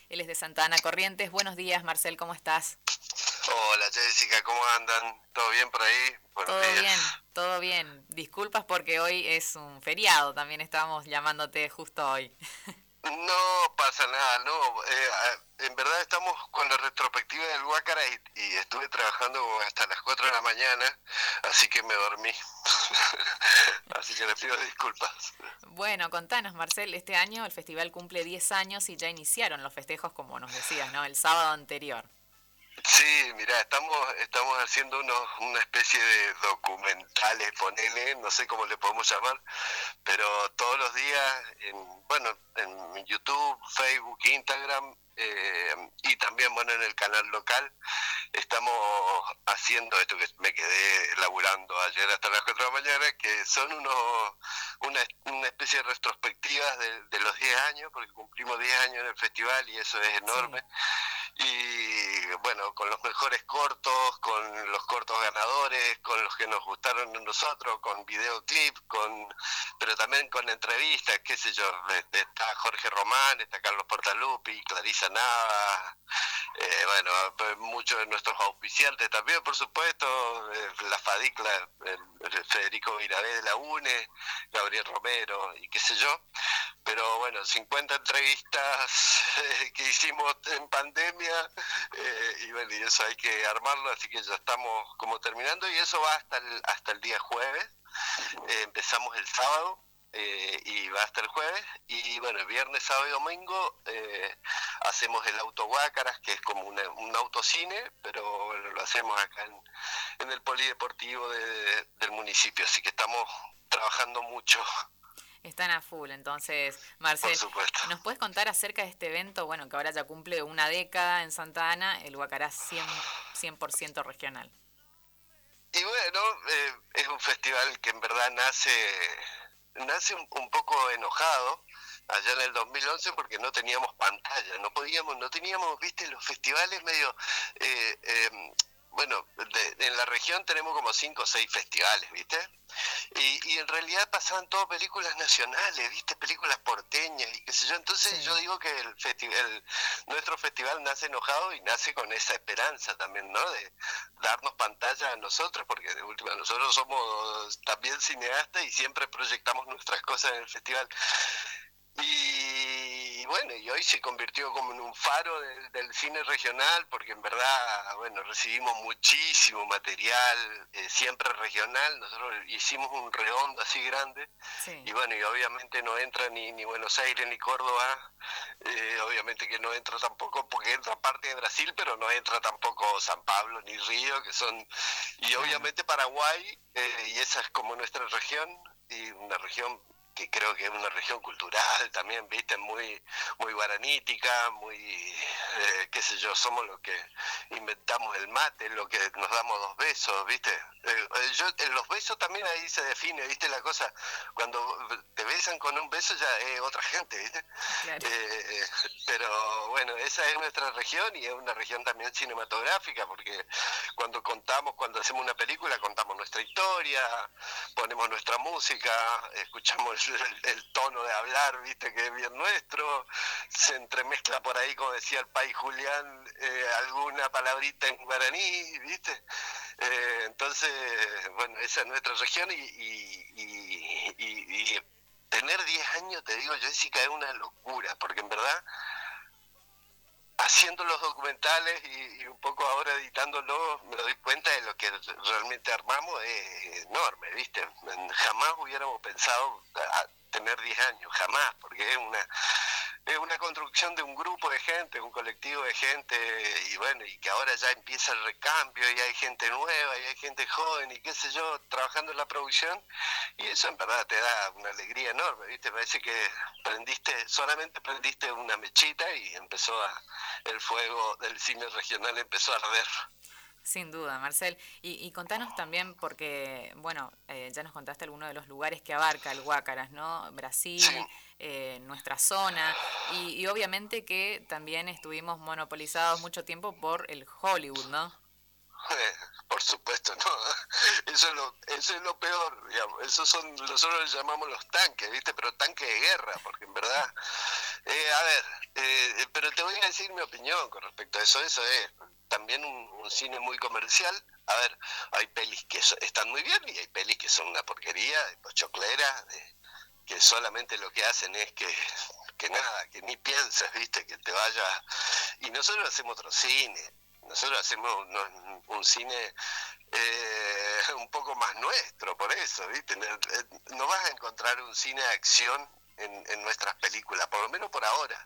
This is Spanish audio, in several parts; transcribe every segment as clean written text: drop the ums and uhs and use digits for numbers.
Él es de Santa Ana Corrientes. Buenos días, Marcel, ¿cómo estás? Hola Jessica, ¿cómo andan? ¿Todo bien por ahí? Buenos Todo días. bien, todo bien. Disculpas porque hoy es un feriado, también estábamos llamándote justo hoy. No pasa nada, no. En verdad estamos con la retrospectiva del Huácara y estuve trabajando como hasta las 4 de la mañana, así que me dormí. Así que les pido disculpas. Bueno, contanos, Marcel, este año el festival cumple 10 años y ya iniciaron los festejos, como nos decías, ¿no? El sábado anterior. Sí, mira, estamos haciendo una especie de documentales, ponele, no sé cómo le podemos llamar, pero todos los días, en YouTube, Facebook, Instagram, y también, bueno, en el canal local, estamos haciendo esto que me quedé laburando ayer hasta las 4 de la mañana, que son una especie de retrospectivas de los 10 años, porque cumplimos 10 años en el festival y eso es Sí. enorme. Y bueno, con los mejores cortos, con los cortos ganadores, con los que nos gustaron a nosotros, con videoclip, pero también con entrevistas, qué sé yo, está Jorge Román, está Carlos Portalupi, Clarisa Nava, bueno, muchos de nuestros auspiciantes también, por supuesto, la FADIC, el Federico Virabé de la UNE, Gabriel Romero y qué sé yo. Pero bueno, 50 entrevistas que hicimos en pandemia, y bueno, y eso hay que armarlo, así que ya estamos como terminando y eso va hasta el día jueves. Empezamos el sábado. Y va hasta el jueves, y bueno, viernes, sábado y domingo hacemos el Auto Guácaras, que es como un autocine, pero bueno, lo hacemos acá en el polideportivo del municipio, así que estamos trabajando mucho. Están a full, entonces, Por Marcel, supuesto. ¿nos puedes contar acerca de este evento? Bueno, que ahora ya cumple una década en Santa Ana, el Huacará 100% regional. Y bueno, es un festival que en verdad nace un poco enojado allá en el 2011 porque no teníamos pantalla, no teníamos, viste, los festivales medio, eh, eh, bueno, en la región tenemos como 5 o 6 festivales, viste, y en realidad pasaban todas películas nacionales, viste, películas porteñas y qué sé yo. Entonces yo Sí. digo que nuestro festival nace enojado y nace con esa esperanza también, ¿no? De darnos pantalla a nosotros, porque de última nosotros somos también cineastas y siempre proyectamos nuestras cosas en el festival. Y bueno, y hoy se convirtió como en un faro del cine regional, porque en verdad, bueno, recibimos muchísimo material, siempre regional. Nosotros hicimos un redondo así grande, Sí. y bueno, y obviamente no entra ni Buenos Aires ni Córdoba, obviamente que no entra tampoco, porque entra parte de Brasil, pero no entra tampoco San Pablo ni Río, y Claro. obviamente Paraguay, y esa es como nuestra región, y una región que creo que es una región cultural también, viste, muy guaranítica, qué sé yo, somos los que inventamos el mate, lo que nos damos 2 besos, viste. En los besos también ahí se define, viste, la cosa, cuando te besan con un beso ya es otra gente, viste. Claro. Eh, pero bueno, esa es nuestra región y es una región también cinematográfica, porque cuando hacemos una película, contamos nuestra historia, ponemos nuestra música, escuchamos el tono de hablar, viste, que es bien nuestro, se entremezcla por ahí, como decía el Pai Julián, alguna palabrita en guaraní, viste. Entonces, bueno, esa es nuestra región y tener 10 años, te digo, Jessica, es una locura, porque en verdad haciendo los documentales y un poco ahora editándolo, me doy cuenta de lo que realmente armamos es enorme, ¿viste? Jamás hubiéramos pensado tener 10 años, jamás, porque es una construcción de un grupo de gente, un colectivo de gente, y bueno, y que ahora ya empieza el recambio, y hay gente nueva, y hay gente joven, y qué sé yo, trabajando en la producción, y eso en verdad te da una alegría enorme, ¿viste? Parece que solamente prendiste una mechita y el fuego del cine regional empezó a arder. Sin duda, Marcel. Y contanos también, porque, bueno, ya nos contaste algunos de los lugares que abarca el Huácaras, ¿no? Sí. Brasil, nuestra zona, y obviamente que también estuvimos monopolizados mucho tiempo por el Hollywood, ¿no? Por supuesto, no. Eso es lo peor, digamos. Nosotros les llamamos los tanques, ¿viste? Pero tanques de guerra, porque en verdad, a ver, pero te voy a decir mi opinión con respecto a eso. Eso es también un cine muy comercial. A ver, hay pelis que están muy bien y hay pelis que son una porquería, de pochoclera, que solamente lo que hacen es que nada, que ni piensas, ¿viste? Que te vaya. Y nosotros hacemos otro cine. Nosotros hacemos un cine un poco más nuestro, por eso, ¿viste? No vas a encontrar un cine de acción en nuestras películas, por lo menos por ahora.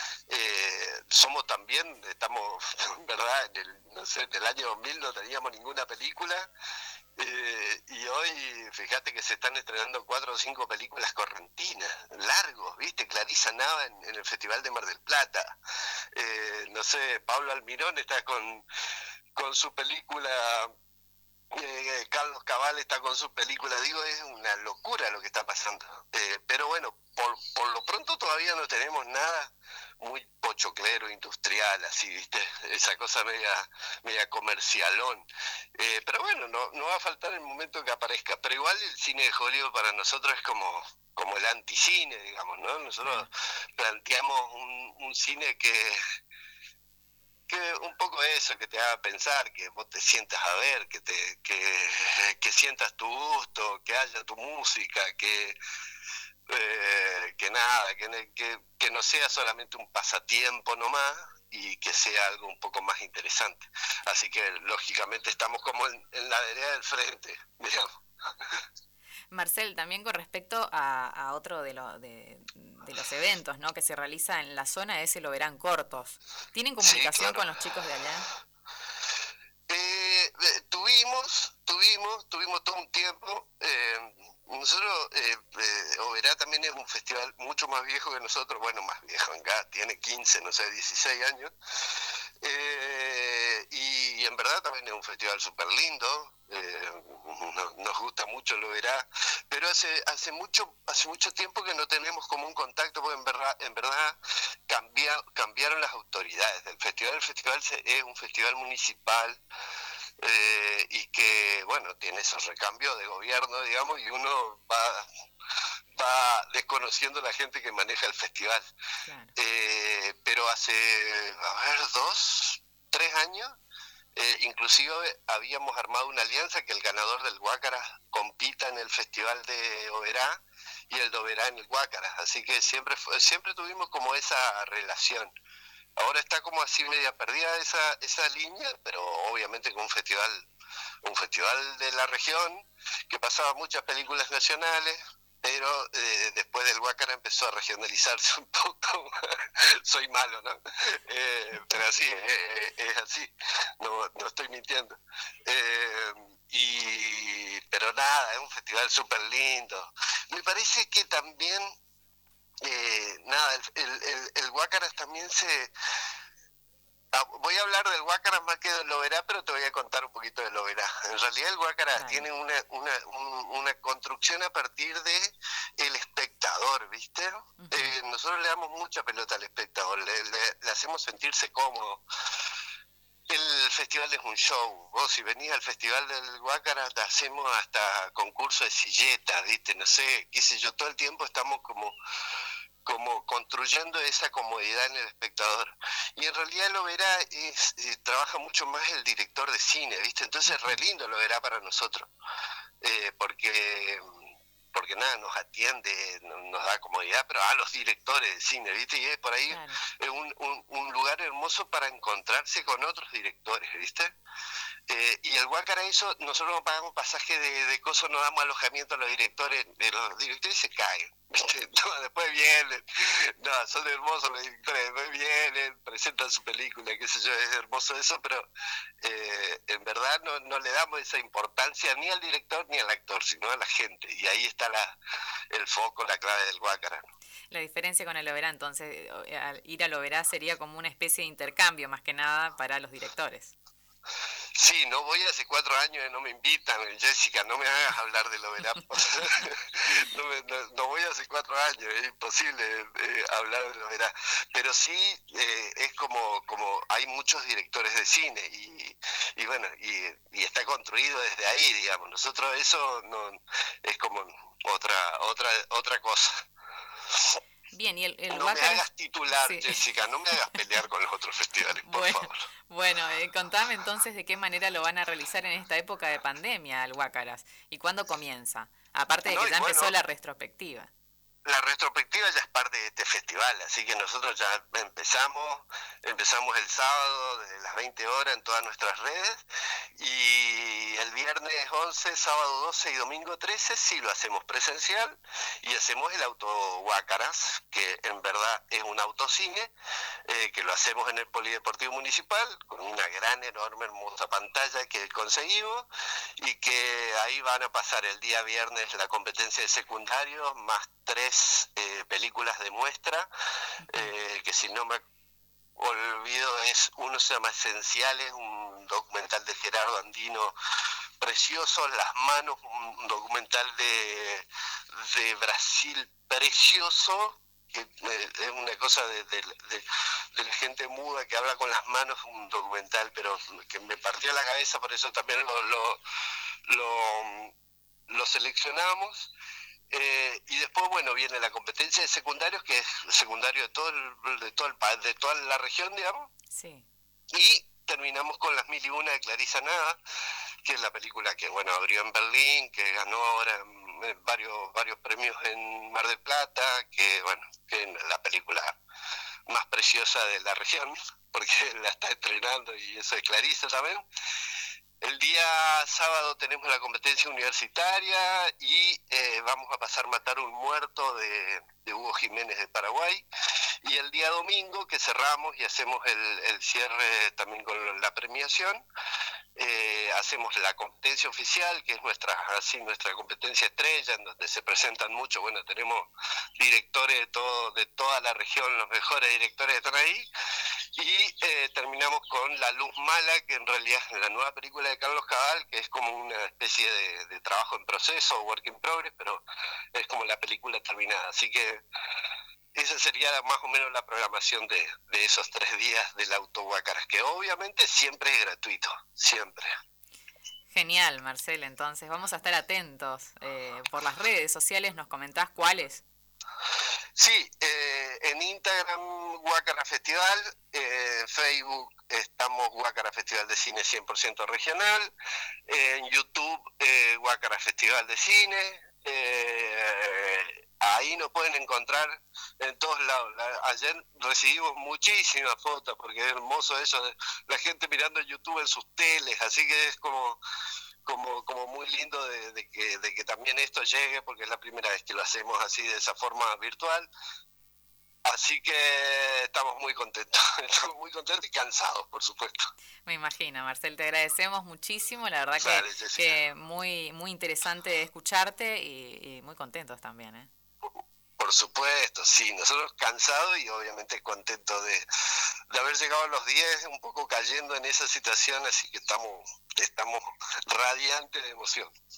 Estamos, ¿verdad? No sé, en el año 2000 no teníamos ninguna película. Y hoy, fíjate que se están estrenando 4 o 5 películas correntinas, largos, ¿viste? Clarisa Nava en el Festival de Mar del Plata. No sé, Pablo Almirón está con su película, Carlos Cabal está con su película. Digo, es una locura lo que está pasando. Pero bueno, por lo pronto todavía no tenemos nada muy pochoclero, industrial, así, ¿viste? Esa cosa media comercialón. Pero bueno, no va a faltar el momento que aparezca. Pero igual el cine de Hollywood para nosotros es como el anticine, digamos, ¿no? Nosotros planteamos un cine que un poco eso, que te haga pensar, que vos te sientas a ver, que sientas tu gusto, que haya tu música, que nada, que no sea solamente un pasatiempo nomás, y que sea algo un poco más interesante. Así que lógicamente estamos como en la vereda del frente, digamos. Marcel, también con respecto a otro de los eventos, ¿no?, que se realiza en la zona, ese lo verán cortos. ¿Tienen comunicación Sí, claro, con los chicos de allá? Tuvimos todo un tiempo. Nosotros, Oberá también es un festival mucho más viejo que nosotros, bueno, más viejo, acá tiene 15, no sé, 16 años. Y en verdad también es un festival súper lindo. Nos gusta mucho lo verá, pero hace mucho tiempo que no tenemos como un contacto, porque en verdad cambiaron las autoridades del festival. El festival es un festival municipal, y que bueno, tiene esos recambios de gobierno, digamos, y uno va desconociendo la gente que maneja el festival. Claro. Pero hace, 3 años, inclusive habíamos armado una alianza que el ganador del Guácara compita en el festival de Oberá y el de Oberá en el Guácara, así que siempre tuvimos como esa relación. Ahora está como así media perdida esa línea, pero obviamente con un festival de la región que pasaba muchas películas nacionales, pero después del Guácara empezó a regionalizarse un poco. Soy malo, ¿no? Pero así, es así, no estoy mintiendo. Pero nada, es un festival súper lindo. Me parece que también, nada, el Guácaras también voy a hablar del Guácaras más que del Oberá, pero te voy a contar un poquito del Oberá. En realidad el Guácaras tiene una construcción a partir de el espectador, ¿viste? Uh-huh. Nosotros le damos mucha pelota al espectador, le hacemos sentirse cómodo. El festival es un show. Vos, si venís al festival del Guácara, te hacemos hasta concurso de silletas, ¿viste? No sé, qué sé yo, todo el tiempo estamos como construyendo esa comodidad en el espectador. Y en realidad lo verá, trabaja mucho más el director de cine, ¿viste? Entonces re lindo lo verá para nosotros, porque nada, nos atiende, nos da comodidad, pero a los directores de cine, ¿viste? Y es por ahí, claro, un lugar hermoso para encontrarse con otros directores, ¿viste? Y el Guácara, eso, nosotros no pagamos pasaje de cosas, no damos alojamiento a los directores se caen, ¿viste? No, después vienen, son hermosos los directores, después vienen, presentan su película, qué sé yo, es hermoso eso, pero en verdad no le damos esa importancia ni al director ni al actor, sino a la gente, y ahí está el foco, la clave del Guácara, ¿no? La diferencia con el Oberá, entonces, ir al Oberá sería como una especie de intercambio, más que nada, para los directores. Sí, no voy hace 4 años y no me invitan. Jessica, no me hagas hablar de Oberá. no voy hace 4 años, es imposible hablar de Oberá. Pero sí, es como hay muchos directores de cine y bueno, y está construido desde ahí, digamos. Nosotros eso no es como otra cosa. Bien, y el No me Huácaras, hagas titular, sí. Jessica, no me hagas pelear con los otros festivales, por Bueno, favor. bueno, contame entonces de qué manera lo van a realizar en esta época de pandemia al Huácaras y cuándo comienza, aparte de que No, y ya bueno, empezó la retrospectiva. la retrospectiva ya es parte de este festival, así que nosotros ya empezamos el sábado desde las 20 horas en todas nuestras redes y el viernes 11, sábado 12 y domingo 13 sí lo hacemos presencial y hacemos el auto Huácaras, que en verdad es un autocine, que lo hacemos en el Polideportivo Municipal con una gran, enorme, hermosa pantalla que conseguimos y que ahí van a pasar el día viernes la competencia de secundarios más 3 películas de muestra, que si no me olvido uno se llama Esenciales, un documental de Gerardo Andino precioso, Las Manos, un documental de Brasil precioso, que es una cosa de la gente muda que habla con las manos, un documental, pero que me partió la cabeza, por eso también lo seleccionamos. Y después, bueno, viene la competencia de secundarios, que es secundario de toda la región, digamos. Sí. Y terminamos con Las Mil y Una de Clarissa Nada, que es la película que, bueno, abrió en Berlín, que ganó ahora varios premios en Mar del Plata, que, bueno, que es la película más preciosa de la región, porque la está estrenando y eso es Clarissa también. El día sábado tenemos la competencia universitaria y vamos a pasar Matar un muerto de Hugo Jiménez de Paraguay. Y el día domingo, que cerramos y hacemos el cierre también con la premiación, hacemos la competencia oficial, que es nuestra competencia estrella, en donde se presentan muchos. Bueno, tenemos directores de toda la región, los mejores directores están ahí. Y terminamos con La Luz Mala, que en realidad es la nueva película de Carlos Cabal, que es como una especie de trabajo en proceso, work in progress, pero es como la película terminada. Así que esa sería más o menos la programación de esos 3 días del Auto Huácaras, que obviamente siempre es gratuito, siempre. Genial, Marcel, entonces vamos a estar atentos. Por las redes sociales nos comentás cuáles. Sí, en Instagram Huácara Festival, en Facebook estamos Huácara Festival de Cine 100% regional, en YouTube Huácara Festival de Cine, ahí nos pueden encontrar en todos lados. Ayer recibimos muchísimas fotos porque es hermoso eso de la gente mirando YouTube en sus teles, así que es como muy lindo de que también esto llegue, porque es la primera vez que lo hacemos así de esa forma virtual. Así que estamos muy contentos y cansados, por supuesto. Me imagino, Marcel, te agradecemos muchísimo, la verdad Dale, que muy, muy interesante escucharte y muy contentos también, ¿eh? Por supuesto, sí, nosotros cansados y obviamente contentos de haber llegado a los 10, un poco cayendo en esa situación, así que estamos radiantes de emoción.